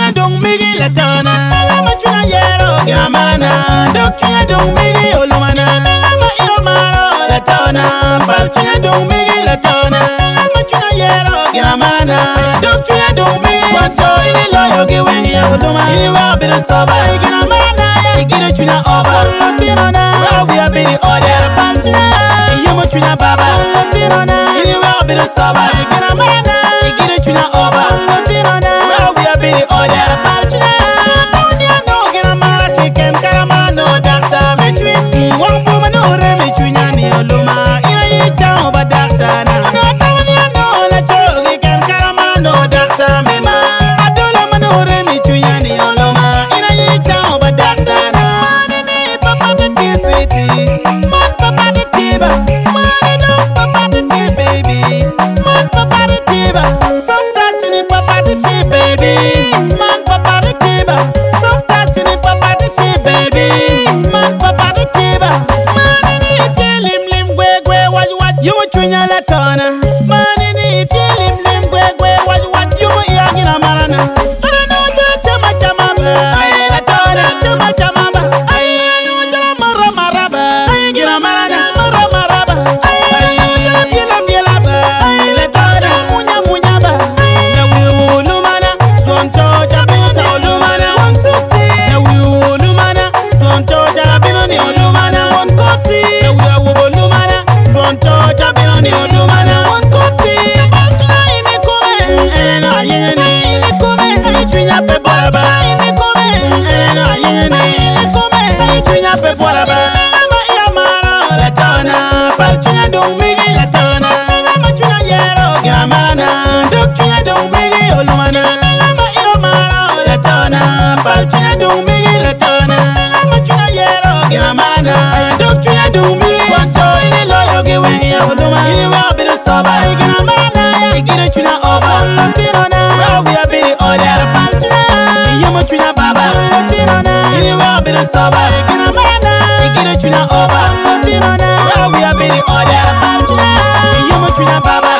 Doctrina don't migi la tona. Lama chuna yero gina marana. Doctrina don't migi olumana. Lama iyo maro la tona. Balchina don't migi la tona. Lama chuna yero gina marana. Doctrina don't migi wanto ini loyo giwengi ya oluma. Ini wa bida soba gina marana. Igina chuna oba lotino na. Wa we a bidi order balchina. Iyomo chuna baba lotino na. Ini wa bida soba gina marana. Igina chuna oba lotino na. Wa we a bidi order balchina. Tonya no gina mara kiken karama no doctor between. One woman no remi chunya ni oluma. Ina yicha oba doctor na. No tonya no la chogi ken karama no doctor mema. Adola mano remi chunya ni oluma. Ina yicha oba doctor na. Money papa the tea sweetie. Man papa the tiba. Money no papa the tea baby. Man papa the tiba. Soft touch ni papa the tea baby. Man papa the tiba. Soft touch ni papa the tea baby. Man papa the tiba. Money ni lim lim gwe gwe what you chunya la tona. Money ni lim lim gwe gwe what you yagina marana. Ana no chama chama ba. Ay la tona chama chama ba. Ay no jala mara mara ba. Ay gina marana mara mara ba. Ay biela biela ba. Ay la tona munya munya ba. Na we ulumana tonto jabino ta ulumana one city. Na we ulumana tonto jabino ni ulumana one koti. Na we ulumana tonto jabino ni ulumana one koti. Balchina ini come ena yene ini come ai chunya pe boraba ini come ena yene ini come ai chunya pe boraba. Lama iya mara la tona. Balchina don't migi la tona. Lama chunya yero gina marana. Doctrina don't migi olumana. Lama iya mara la tona. Balchina don't migi la tona. Lama chunya yero gina marana. Doctrina don't migi wanto ini loyo giwengi ya oluma. Ini wa bida soba gina marana. Igina chuna oba lotino na. Wa we a bidi order balchina. Iyomo chuna baba lotino na. Ini wa bida soba gina marana. Igina chuna oba lotino na. Wa we a bidi order balchina. Iyomo chuna baba.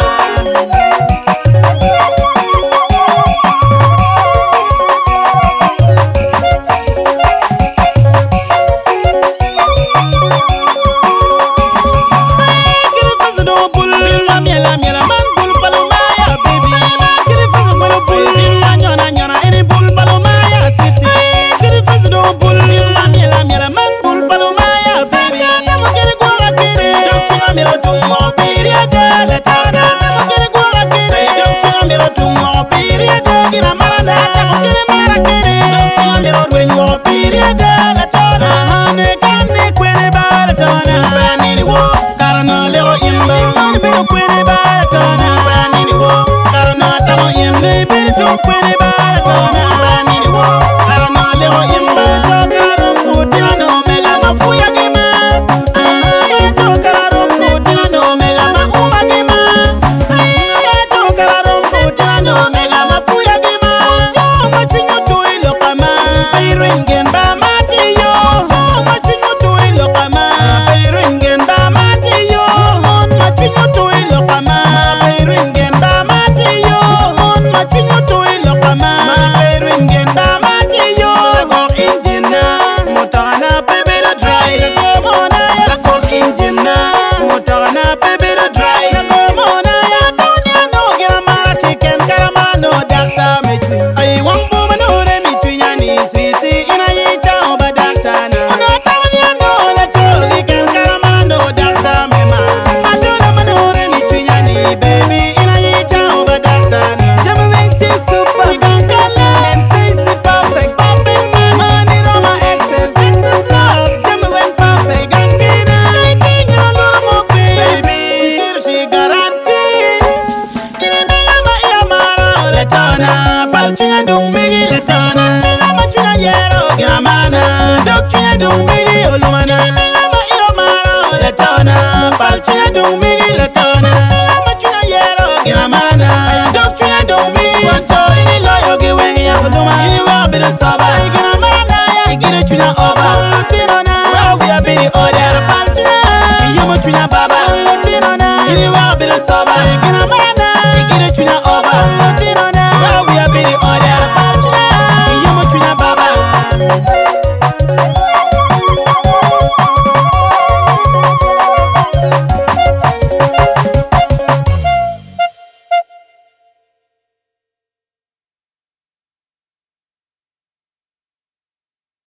Doctrina don't migi olumana. Lama iyo mara la tona. Balchina don't migi la tona. Lama chuna yero gina marana. Doctrina don't migi wanto ini loyo giwengi ya oluma.